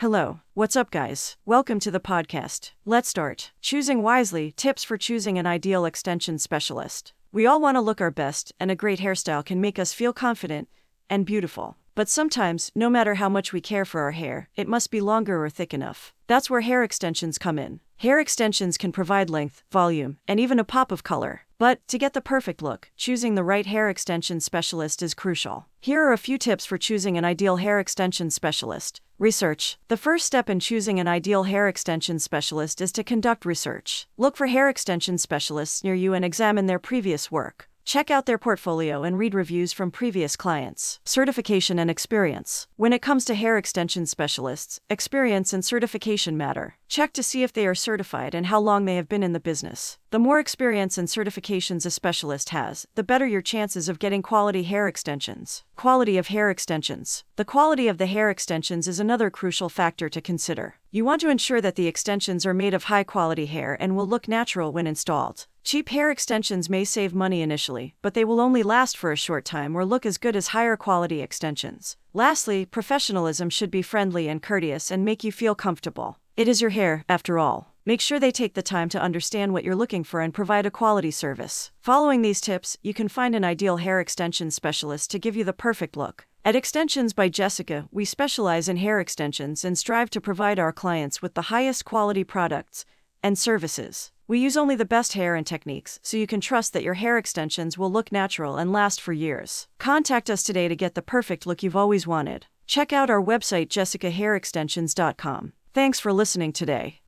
Hello, what's up, guys? Welcome to the podcast. Let's start. Choosing wisely, tips for choosing an ideal extension specialist. We all want to look our best, and a great hairstyle can make us feel confident and beautiful. But sometimes, no matter how much we care for our hair, it must be longer or thick enough. That's where hair extensions come in. Hair extensions can provide length, volume, and even a pop of color. But to get the perfect look, choosing the right hair extension specialist is crucial. Here are a few tips for choosing an ideal hair extension specialist. Research. The first step in choosing an ideal hair extension specialist is to conduct research. Look for hair extension specialists near you and examine their previous work. Check out their portfolio and read reviews from previous clients. Certification and experience. When it comes to hair extension specialists, experience and certification matter. Check to see if they are certified and how long they have been in the business. The more experience and certifications a specialist has, the better your chances of getting quality hair extensions. Quality of hair extensions. The quality of the hair extensions is another crucial factor to consider. You want to ensure that the extensions are made of high-quality hair and will look natural when installed. Cheap hair extensions may save money initially, but they will only last for a short time or look as good as higher-quality extensions. Lastly, professionalism should be friendly and courteous and make you feel comfortable. It is your hair, after all. Make sure they take the time to understand what you're looking for and provide a quality service. Following these tips, you can find an ideal hair extension specialist to give you the perfect look. At Extensions by Jessica, we specialize in hair extensions and strive to provide our clients with the highest quality products and services. We use only the best hair and techniques, so you can trust that your hair extensions will look natural and last for years. Contact us today to get the perfect look you've always wanted. Check out our website jessicahairextensions.com. Thanks for listening today.